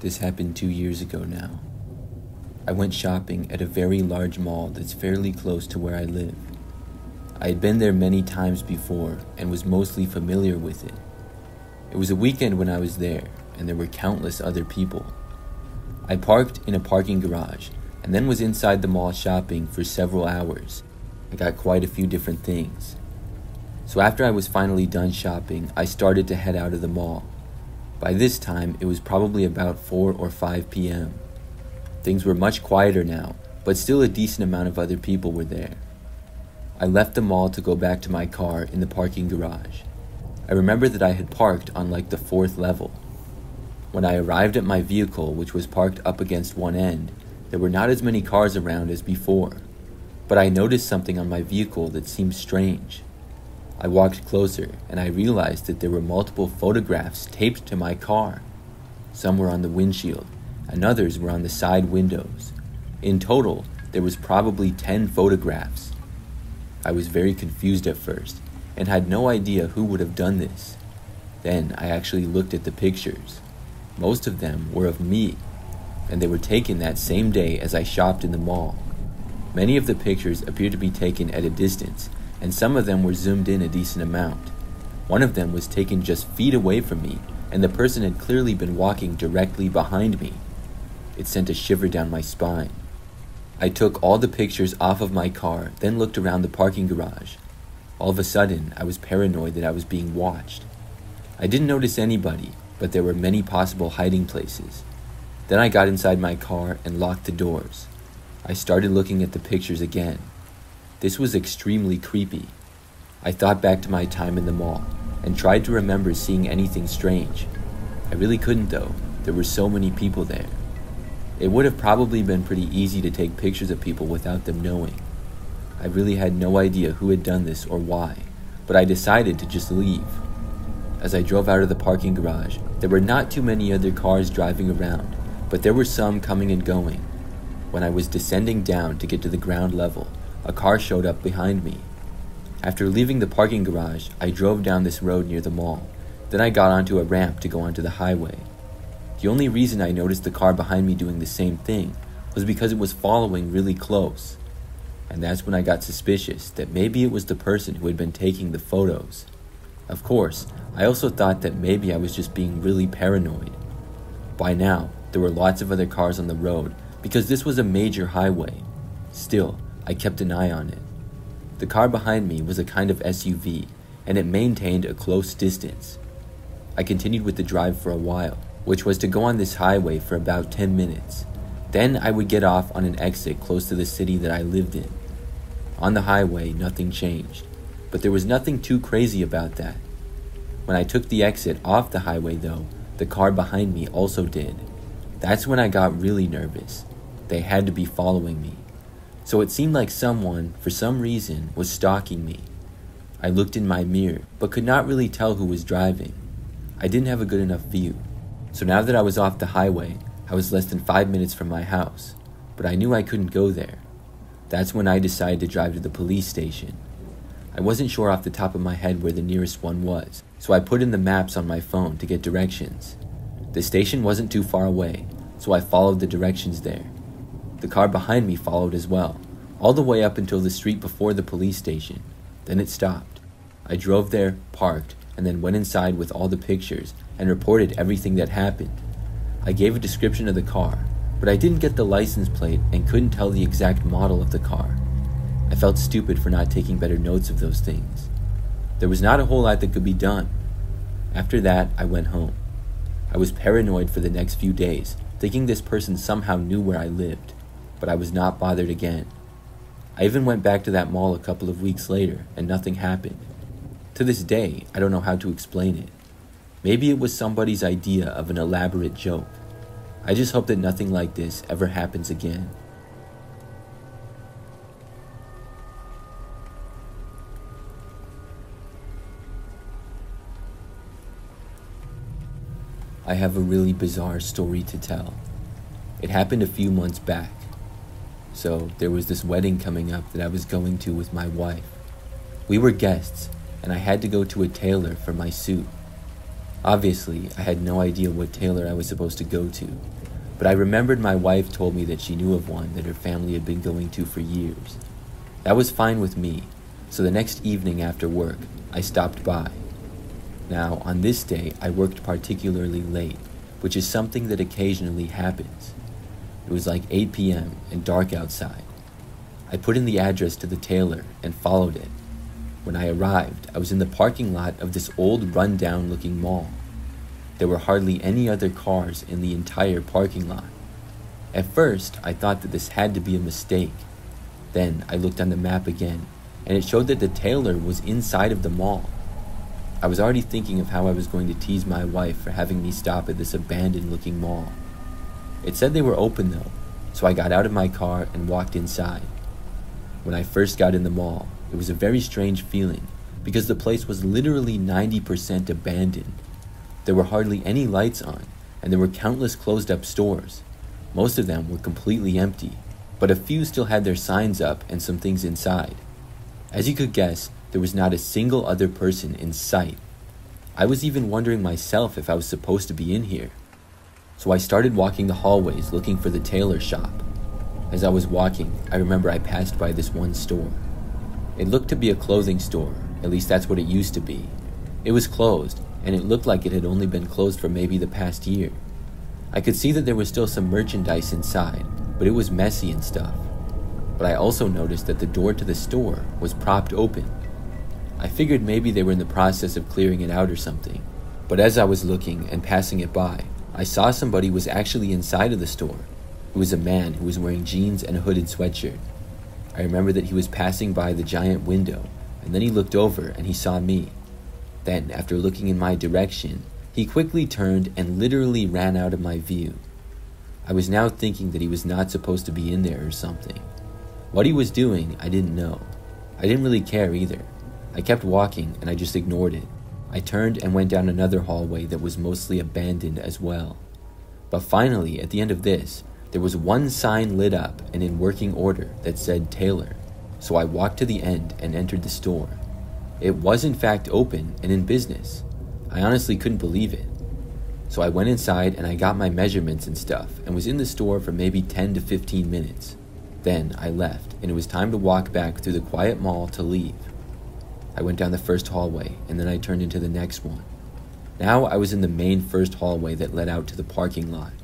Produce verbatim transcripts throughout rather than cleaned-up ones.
This happened two years ago now. I went shopping at a very large mall that's fairly close to where I live. I had been there many times before and was mostly familiar with it. It was a weekend when I was there, and there were countless other people. I parked in a parking garage and then was inside the mall shopping for several hours. I got quite a few different things. So after I was finally done shopping, I started to head out of the mall. By this time, it was probably about four or five p.m. Things were much quieter now, but still a decent amount of other people were there. I left the mall to go back to my car in the parking garage. I remember that I had parked on like the fourth level. When I arrived at my vehicle, which was parked up against one end, there were not as many cars around as before, but I noticed something on my vehicle that seemed strange. I walked closer and I realized that there were multiple photographs taped to my car. Some were on the windshield and others were on the side windows. In total, there was probably ten photographs. I was very confused at first and had no idea who would have done this. Then I actually looked at the pictures. Most of them were of me, and they were taken that same day as I shopped in the mall. Many of the pictures appeared to be taken at a distance, and some of them were zoomed in a decent amount. One of them was taken just feet away from me, and the person had clearly been walking directly behind me. It sent a shiver down my spine. I took all the pictures off of my car, then looked around the parking garage. All of a sudden, I was paranoid that I was being watched. I didn't notice anybody, but there were many possible hiding places. Then I got inside my car and locked the doors. I started looking at the pictures again. This was extremely creepy. I thought back to my time in the mall and tried to remember seeing anything strange. I really couldn't though. There were so many people there. It would have probably been pretty easy to take pictures of people without them knowing. I really had no idea who had done this or why, but I decided to just leave. As I drove out of the parking garage, there were not too many other cars driving around, but there were some coming and going. When I was descending down to get to the ground level, a car showed up behind me. After leaving the parking garage, I drove down this road near the mall. Then I got onto a ramp to go onto the highway. The only reason I noticed the car behind me doing the same thing was because it was following really close. And that's when I got suspicious that maybe it was the person who had been taking the photos. Of course, I also thought that maybe I was just being really paranoid. By now, there were lots of other cars on the road because this was a major highway. Still, I kept an eye on it. The car behind me was a kind of S U V, and it maintained a close distance. I continued with the drive for a while, which was to go on this highway for about ten minutes. Then I would get off on an exit close to the city that I lived in. On the highway, nothing changed, but there was nothing too crazy about that. When I took the exit off the highway though, the car behind me also did. That's when I got really nervous. They had to be following me. So it seemed like someone, for some reason, was stalking me. I looked in my mirror, but could not really tell who was driving. I didn't have a good enough view. So now that I was off the highway, I was less than five minutes from my house, but I knew I couldn't go there. That's when I decided to drive to the police station. I wasn't sure off the top of my head where the nearest one was, so I put in the maps on my phone to get directions. The station wasn't too far away, so I followed the directions there. The car behind me followed as well, all the way up until the street before the police station. Then it stopped. I drove there, parked, and then went inside with all the pictures and reported everything that happened. I gave a description of the car, but I didn't get the license plate and couldn't tell the exact model of the car. I felt stupid for not taking better notes of those things. There was not a whole lot that could be done. After that, I went home. I was paranoid for the next few days, thinking this person somehow knew where I lived, but I was not bothered again. I even went back to that mall a couple of weeks later, and nothing happened. To this day, I don't know how to explain it. Maybe it was somebody's idea of an elaborate joke. I just hope that nothing like this ever happens again. I have a really bizarre story to tell. It happened a few months back. So there was this wedding coming up that I was going to with my wife. We were guests, and I had to go to a tailor for my suit. Obviously, I had no idea what tailor I was supposed to go to, but I remembered my wife told me that she knew of one that her family had been going to for years. That was fine with me, so the next evening after work, I stopped by. Now, on this day, I worked particularly late, which is something that occasionally happens. It was like eight p.m. and dark outside. I put in the address to the tailor and followed it. When I arrived, I was in the parking lot of this old run-down looking mall. There were hardly any other cars in the entire parking lot. At first, I thought that this had to be a mistake. Then I looked on the map again, and it showed that the tailor was inside of the mall. I was already thinking of how I was going to tease my wife for having me stop at this abandoned-looking mall. It said they were open though, so I got out of my car and walked inside. When I first got in the mall, it was a very strange feeling because the place was literally ninety percent abandoned. There were hardly any lights on, and there were countless closed-up stores. Most of them were completely empty, but a few still had their signs up and some things inside. As you could guess, there was not a single other person in sight. I was even wondering myself if I was supposed to be in here. So I started walking the hallways looking for the tailor shop. As I was walking, I remember I passed by this one store. It looked to be a clothing store, at least that's what it used to be. It was closed, and it looked like it had only been closed for maybe the past year. I could see that there was still some merchandise inside, but it was messy and stuff. But I also noticed that the door to the store was propped open. I figured maybe they were in the process of clearing it out or something, but as I was looking and passing it by, I saw somebody was actually inside of the store. It was a man who was wearing jeans and a hooded sweatshirt. I remember that he was passing by the giant window, and then he looked over and he saw me. Then, after looking in my direction, he quickly turned and literally ran out of my view. I was now thinking that he was not supposed to be in there or something. What he was doing, I didn't know. I didn't really care either. I kept walking and I just ignored it. I turned and went down another hallway that was mostly abandoned as well. But finally, at the end of this, there was one sign lit up and in working order that said tailor. So I walked to the end and entered the store. It was in fact open and in business. I honestly couldn't believe it. So I went inside and I got my measurements and stuff and was in the store for maybe ten to fifteen minutes. Then I left and it was time to walk back through the quiet mall to leave. I went down the first hallway and then I turned into the next one. Now I was in the main first hallway that led out to the parking lot.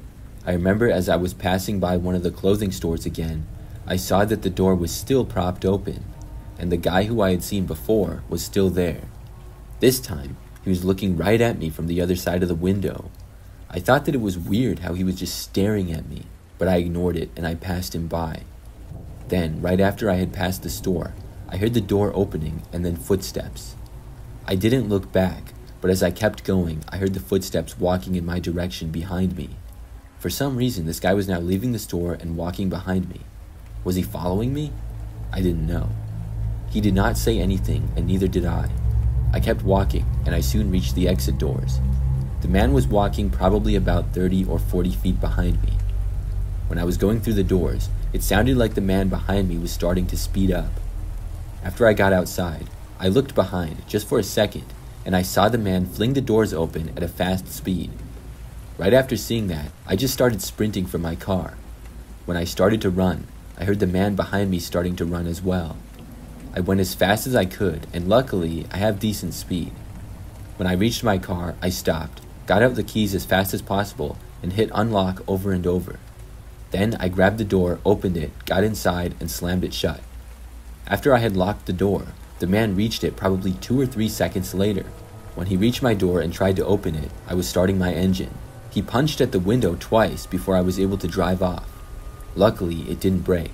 I remember as I was passing by one of the clothing stores again, I saw that the door was still propped open, and the guy who I had seen before was still there. This time, he was looking right at me from the other side of the window. I thought that it was weird how he was just staring at me, but I ignored it and I passed him by. Then, right after I had passed the store, I heard the door opening and then footsteps. I didn't look back, but as I kept going, I heard the footsteps walking in my direction behind me. For some reason, this guy was now leaving the store and walking behind me. Was he following me? I didn't know. He did not say anything, and neither did I. I kept walking, and I soon reached the exit doors. The man was walking probably about thirty or forty feet behind me. When I was going through the doors, it sounded like the man behind me was starting to speed up. After I got outside, I looked behind just for a second, and I saw the man fling the doors open at a fast speed. Right after seeing that, I just started sprinting for my car. When I started to run, I heard the man behind me starting to run as well. I went as fast as I could, and luckily, I have decent speed. When I reached my car, I stopped, got out the keys as fast as possible, and hit unlock over and over. Then I grabbed the door, opened it, got inside, and slammed it shut. After I had locked the door, the man reached it probably two or three seconds later. When he reached my door and tried to open it, I was starting my engine. He punched at the window twice before I was able to drive off. Luckily, it didn't break.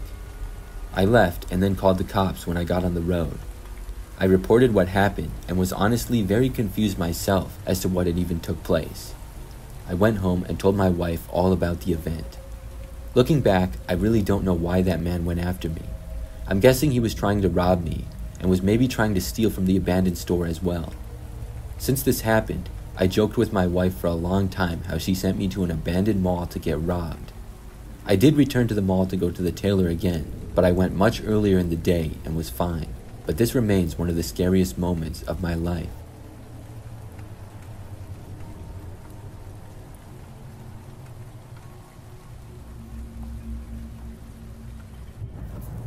I left and then called the cops when I got on the road. I reported what happened and was honestly very confused myself as to what had even took place. I went home and told my wife all about the event. Looking back, I really don't know why that man went after me. I'm guessing he was trying to rob me and was maybe trying to steal from the abandoned store as well. Since this happened, I joked with my wife for a long time how she sent me to an abandoned mall to get robbed. I did return to the mall to go to the tailor again, but I went much earlier in the day and was fine. But this remains one of the scariest moments of my life.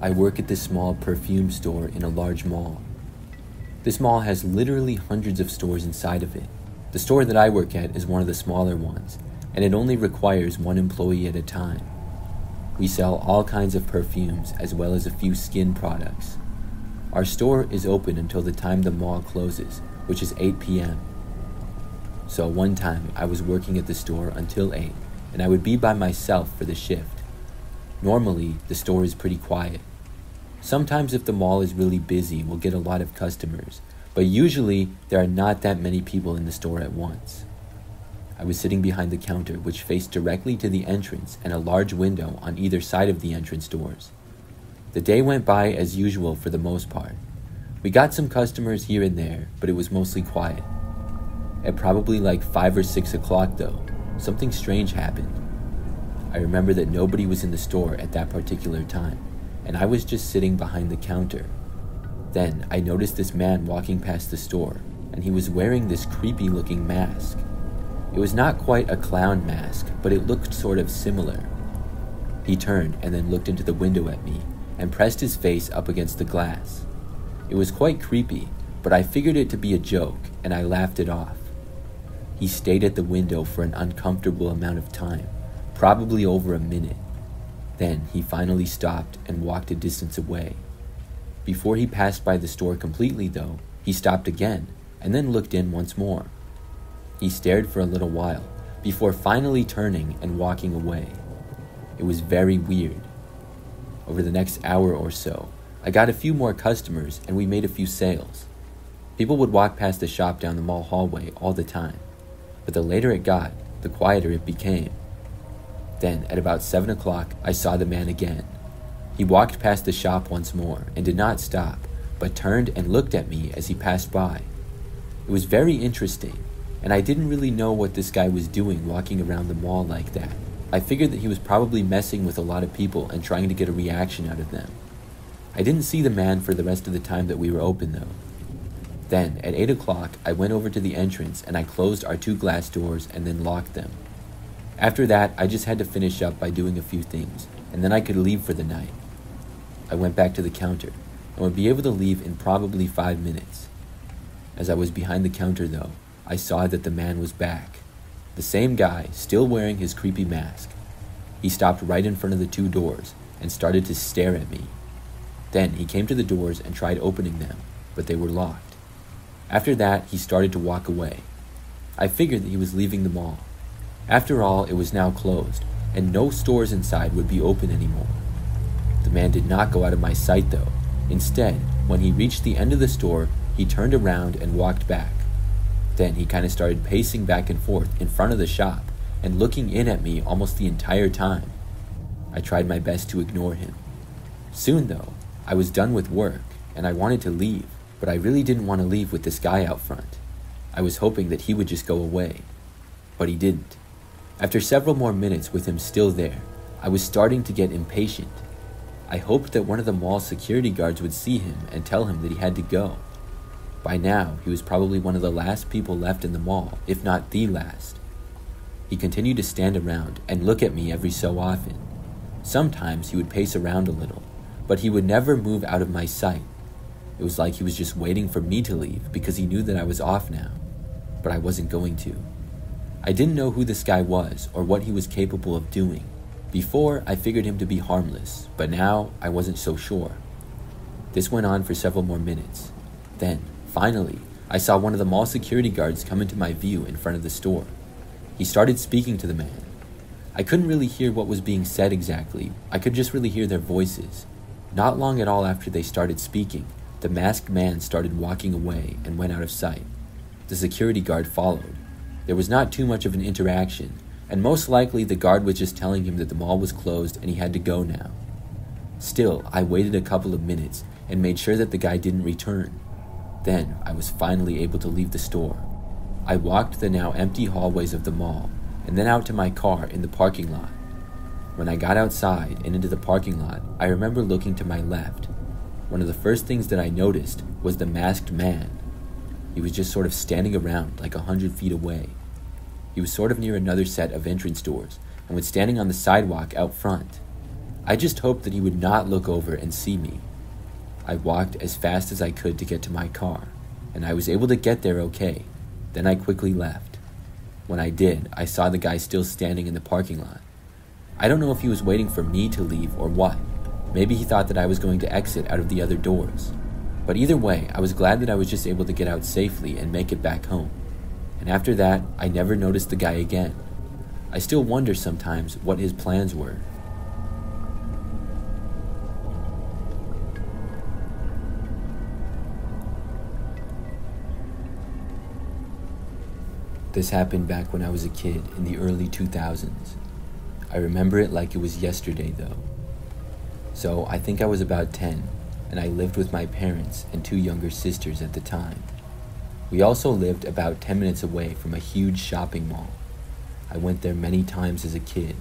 I work at this small perfume store in a large mall. This mall has literally hundreds of stores inside of it. The store that I work at is one of the smaller ones, and it only requires one employee at a time. We sell all kinds of perfumes as well as a few skin products. Our store is open until the time the mall closes, which is eight p.m. So one time I was working at the store until eight, and I would be by myself for the shift. Normally, the store is pretty quiet. Sometimes if the mall is really busy, we'll get a lot of customers, but usually there are not that many people in the store at once. I was sitting behind the counter, which faced directly to the entrance and a large window on either side of the entrance doors. The day went by as usual for the most part. We got some customers here and there, but it was mostly quiet. At probably like five or six o'clock though, something strange happened. I remember that nobody was in the store at that particular time, and I was just sitting behind the counter. Then I noticed this man walking past the store, and he was wearing this creepy looking mask. It was not quite a clown mask, but it looked sort of similar. He turned and then looked into the window at me and pressed his face up against the glass. It was quite creepy, but I figured it to be a joke, and I laughed it off. He stayed at the window for an uncomfortable amount of time, probably over a minute. Then he finally stopped and walked a distance away. Before he passed by the store completely though, he stopped again and then looked in once more. He stared for a little while before finally turning and walking away. It was very weird. Over the next hour or so, I got a few more customers and we made a few sales. People would walk past the shop down the mall hallway all the time, but the later it got, the quieter it became. Then, at about seven o'clock, I saw the man again. He walked past the shop once more and did not stop, but turned and looked at me as he passed by. It was very interesting, and I didn't really know what this guy was doing walking around the mall like that. I figured that he was probably messing with a lot of people and trying to get a reaction out of them. I didn't see the man for the rest of the time that we were open though. Then, at eight o'clock, I went over to the entrance and I closed our two glass doors and then locked them. After that, I just had to finish up by doing a few things, and then I could leave for the night. I went back to the counter and would be able to leave in probably five minutes. As I was behind the counter though, I saw that the man was back. The same guy, still wearing his creepy mask. He stopped right in front of the two doors and started to stare at me. Then he came to the doors and tried opening them, but they were locked. After that, he started to walk away. I figured that he was leaving the mall. After all, it was now closed, and no stores inside would be open anymore. The man did not go out of my sight though. Instead, when he reached the end of the store, he turned around and walked back. Then he kind of started pacing back and forth in front of the shop and looking in at me almost the entire time. I tried my best to ignore him. Soon though, I was done with work and I wanted to leave, but I really didn't want to leave with this guy out front. I was hoping that he would just go away, but he didn't. After several more minutes with him still there, I was starting to get impatient. I hoped that one of the mall's security guards would see him and tell him that he had to go. By now, he was probably one of the last people left in the mall, if not the last. He continued to stand around and look at me every so often. Sometimes he would pace around a little, but he would never move out of my sight. It was like he was just waiting for me to leave because he knew that I was off now, but I wasn't going to. I didn't know who this guy was or what he was capable of doing. Before, I figured him to be harmless, but now I wasn't so sure. This went on for several more minutes. Then, finally, I saw one of the mall security guards come into my view in front of the store. He started speaking to the man. I couldn't really hear what was being said exactly. I could just really hear their voices. Not long at all after they started speaking, the masked man started walking away and went out of sight. The security guard followed. There was not too much of an interaction, and most likely the guard was just telling him that the mall was closed and he had to go now. Still, I waited a couple of minutes and made sure that the guy didn't return. Then, I was finally able to leave the store. I walked the now empty hallways of the mall, and then out to my car in the parking lot. When I got outside and into the parking lot, I remember looking to my left. One of the first things that I noticed was the masked man. He was just sort of standing around like a hundred feet away. He was sort of near another set of entrance doors and was standing on the sidewalk out front. I just hoped that he would not look over and see me. I walked as fast as I could to get to my car, and I was able to get there okay. Then I quickly left. When I did, I saw the guy still standing in the parking lot. I don't know if he was waiting for me to leave or what. Maybe he thought that I was going to exit out of the other doors. But either way, I was glad that I was just able to get out safely and make it back home. And after that, I never noticed the guy again. I still wonder sometimes what his plans were. This happened back when I was a kid in the early two thousands. I remember it like it was yesterday though. So I think I was about ten, and I lived with my parents and two younger sisters at the time. We also lived about ten minutes away from a huge shopping mall. I went there many times as a kid.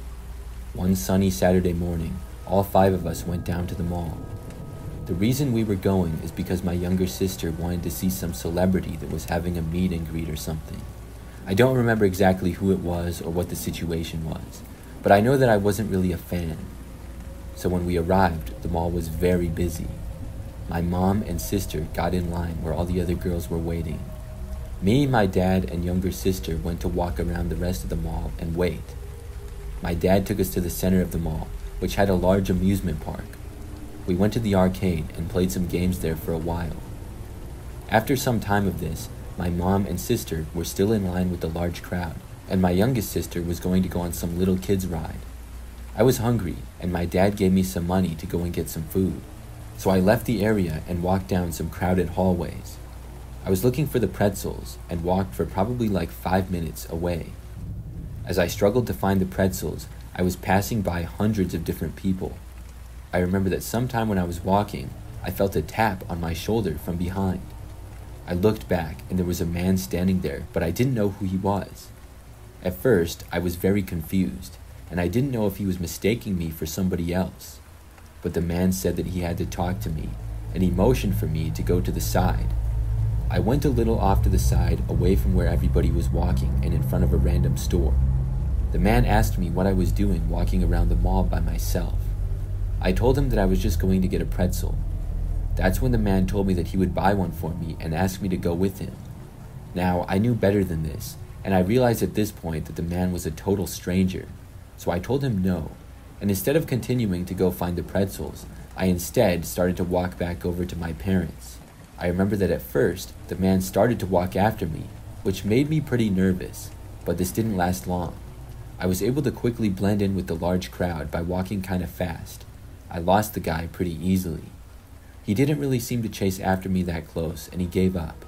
One sunny Saturday morning, all five of us went down to the mall. The reason we were going is because my younger sister wanted to see some celebrity that was having a meet and greet or something. I don't remember exactly who it was or what the situation was, but I know that I wasn't really a fan. So when we arrived, the mall was very busy. My mom and sister got in line where all the other girls were waiting. Me, my dad, and younger sister went to walk around the rest of the mall and wait. My dad took us to the center of the mall, which had a large amusement park. We went to the arcade and played some games there for a while. After some time of this, my mom and sister were still in line with the large crowd, and my youngest sister was going to go on some little kids ride. I was hungry, and my dad gave me some money to go and get some food. So I left the area and walked down some crowded hallways. I was looking for the pretzels and walked for probably like five minutes away. As I struggled to find the pretzels, I was passing by hundreds of different people. I remember that sometime when I was walking, I felt a tap on my shoulder from behind. I looked back and there was a man standing there, but I didn't know who he was. At first, I was very confused, and I didn't know if he was mistaking me for somebody else. But the man said that he had to talk to me, and he motioned for me to go to the side. I went a little off to the side, away from where everybody was walking and in front of a random store. The man asked me what I was doing walking around the mall by myself. I told him that I was just going to get a pretzel. That's when the man told me that he would buy one for me and asked me to go with him. Now, I knew better than this, and I realized at this point that the man was a total stranger. So I told him no, and instead of continuing to go find the pretzels, I instead started to walk back over to my parents. I remember that at first, the man started to walk after me, which made me pretty nervous, but this didn't last long. I was able to quickly blend in with the large crowd by walking kind of fast. I lost the guy pretty easily. He didn't really seem to chase after me that close, and he gave up.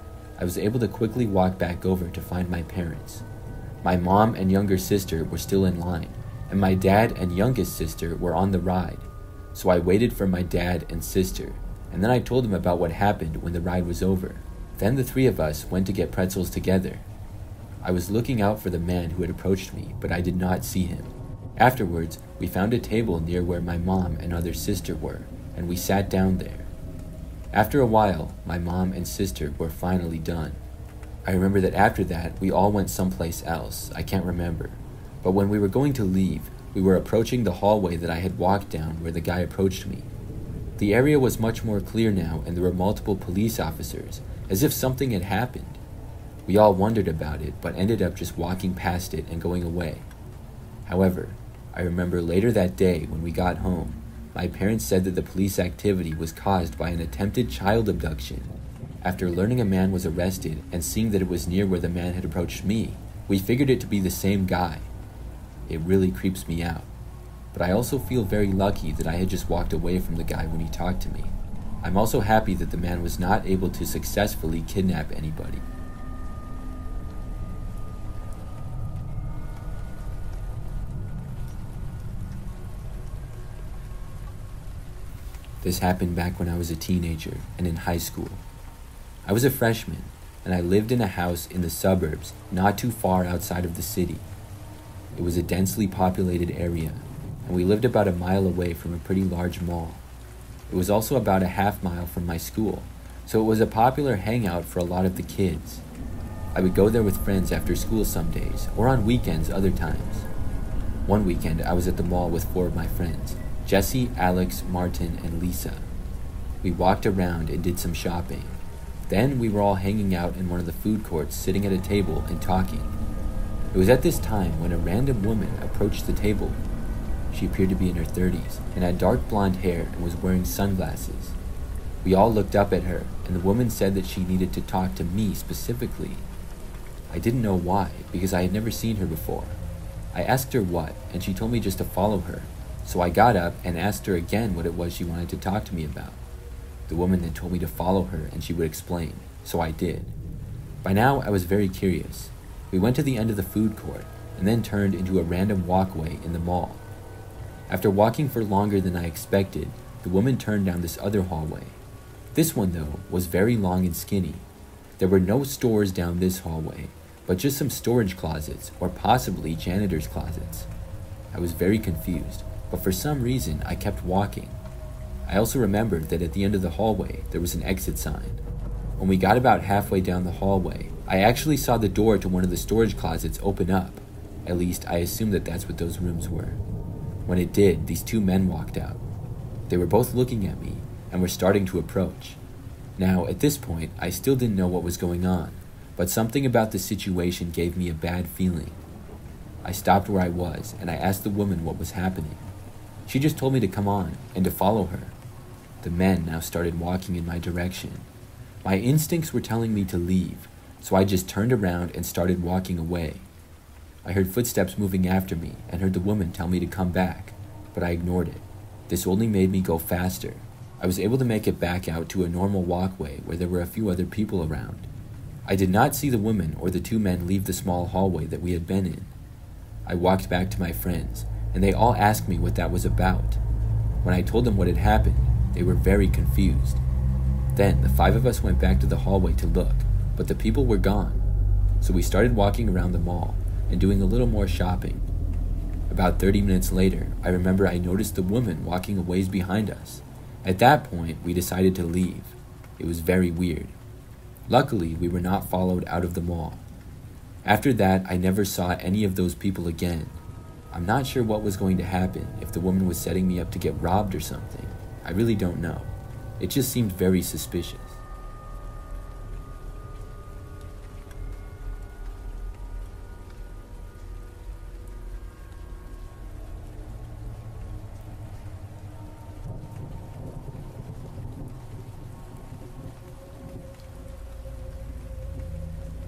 I was able to quickly walk back over to find my parents. My mom and younger sister were still in line, and my dad and youngest sister were on the ride. So I waited for my dad and sister, and then I told them about what happened when the ride was over. Then the three of us went to get pretzels together. I was looking out for the man who had approached me, but I did not see him. Afterwards, we found a table near where my mom and other sister were, and we sat down there. After a while, my mom and sister were finally done. I remember that after that, we all went someplace else, I can't remember. But when we were going to leave, we were approaching the hallway that I had walked down where the guy approached me. The area was much more clear now, and there were multiple police officers, as if something had happened. We all wondered about it, but ended up just walking past it and going away. However, I remember later that day when we got home, my parents said that the police activity was caused by an attempted child abduction. After learning a man was arrested and seeing that it was near where the man had approached me, we figured it to be the same guy. It really creeps me out. But I also feel very lucky that I had just walked away from the guy when he talked to me. I'm also happy that the man was not able to successfully kidnap anybody. This happened back when I was a teenager and in high school. I was a freshman, and I lived in a house in the suburbs not too far outside of the city. It was a densely populated area, and we lived about a mile away from a pretty large mall. It was also about a half mile from my school, so it was a popular hangout for a lot of the kids. I would go there with friends after school some days, or on weekends other times. One weekend, I was at the mall with four of my friends, Jesse, Alex, Martin, and Lisa. We walked around and did some shopping. Then we were all hanging out in one of the food courts, sitting at a table and talking. It was at this time when a random woman approached the table. She appeared to be in her thirties and had dark blonde hair and was wearing sunglasses. We all looked up at her, and the woman said that she needed to talk to me specifically. I didn't know why, because I had never seen her before. I asked her what, and she told me just to follow her, so I got up and asked her again what it was she wanted to talk to me about. The woman then told me to follow her and she would explain, so I did. By now, I was very curious. We went to the end of the food court and then turned into a random walkway in the mall. After walking for longer than I expected, the woman turned down this other hallway. This one, though, was very long and skinny. There were no stores down this hallway, but just some storage closets, or possibly janitor's closets. I was very confused, but for some reason I kept walking. I also remembered that at the end of the hallway there was an exit sign. When we got about halfway down the hallway, I actually saw the door to one of the storage closets open up. At least I assumed that that's what those rooms were. When it did, these two men walked out. They were both looking at me and were starting to approach. Now, at this point, I still didn't know what was going on, but something about the situation gave me a bad feeling. I stopped where I was and I asked the woman what was happening. She just told me to come on and to follow her. The men now started walking in my direction. My instincts were telling me to leave, so I just turned around and started walking away. I heard footsteps moving after me and heard the woman tell me to come back, but I ignored it. This only made me go faster. I was able to make it back out to a normal walkway where there were a few other people around. I did not see the woman or the two men leave the small hallway that we had been in. I walked back to my friends, and they all asked me what that was about. When I told them what had happened, they were very confused. Then the five of us went back to the hallway to look, but the people were gone. So we started walking around the mall and doing a little more shopping. About thirty minutes later, I remember I noticed the woman walking a ways behind us. At that point, we decided to leave. It was very weird. Luckily, we were not followed out of the mall. After that, I never saw any of those people again. I'm not sure what was going to happen, if the woman was setting me up to get robbed or something. I really don't know. It just seemed very suspicious.